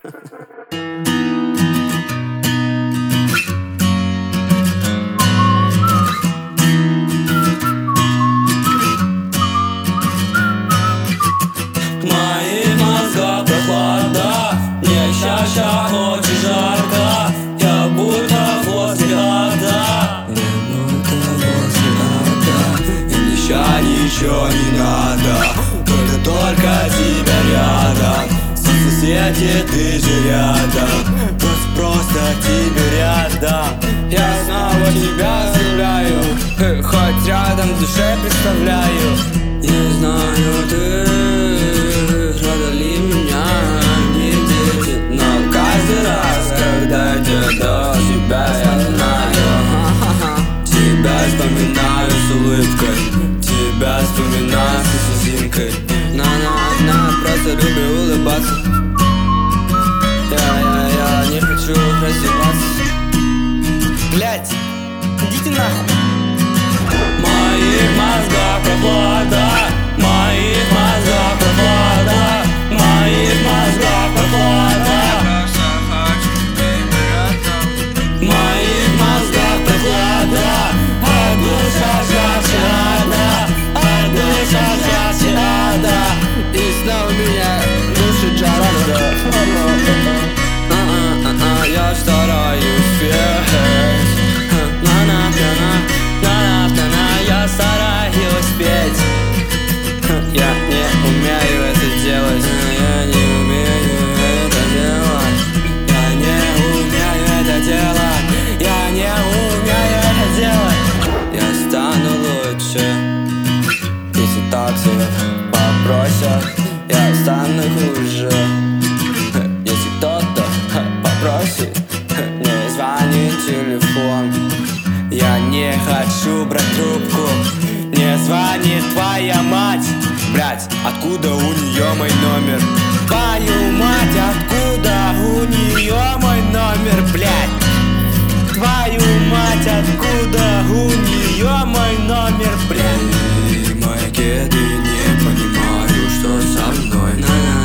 Мои мозга прохлада, мне ща очень жарко. Я будто возле ада, и мне ща ничего не надо, только тебя рядом. Соседи, ты же рядом, просто тебе рядом. Я снова тебя оставляю, хоть рядом в душе представляю. Не знаю, ты рада ли меня видеть, но каждый раз, когда иду тебя, я знаю. Тебя вспоминаю с улыбкой, тебя вспоминаю с слезинкой. На, просто люблю улыбаться. Я не хочу раздеваться. Блять, идите нахуй. В моих мозгах прохлада, в моих мозгах прохлада, в моих мозгах прохлада. В моих мозгах прохлада, а душа жарче ада, а душа жарче ада. И снова меня душит жара. Я стараюсь петь, я стараюсь петь. Я не умею это делать, я не умею это делать. Я не умею это делать, я не умею это делать. Я стану лучше, если такси попросят. Я стану хуже, если кто-то попросит не звонит телефон. Я не хочу брать трубку, не звонит твоя мать. Блять, откуда у нее мой номер? Твою мать, откуда у нее мой номер, блять? Твою мать, откуда у нее мой номер, блять? И мои кеды не понимаю, что со мной.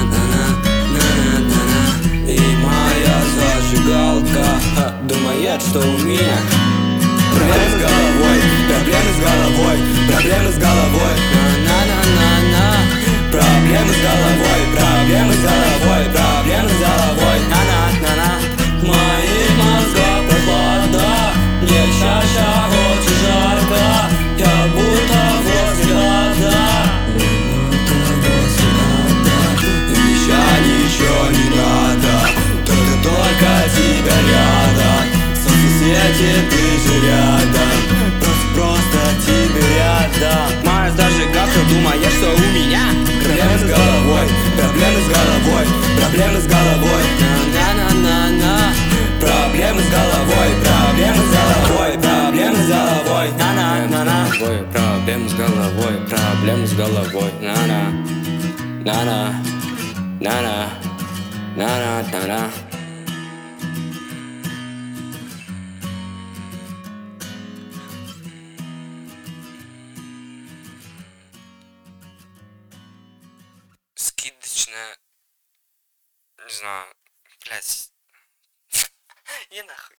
И моя зажигалка думает, что у меня проблемы с головой, проблемы с головой, проблемы с головой. Проблемы с головой, проблемы с головой, проблемы с головой. В моих мозгах прохлада, мне ща очень жарко. Я будто возле ада, и мне ща ничего не надо, только тебя рядом. Соседи, ты же рядом, просто тебе рядом. Моя зажигалка думает, что у меня проблемы с головой, проблемы с головой, проблемы с головой. Проблемы с головой, проблемы с головой, проблемы с головой. Проблемы с головой, проблемы с головой. На-на. Скидочная, не знаю, блять. И нахуй.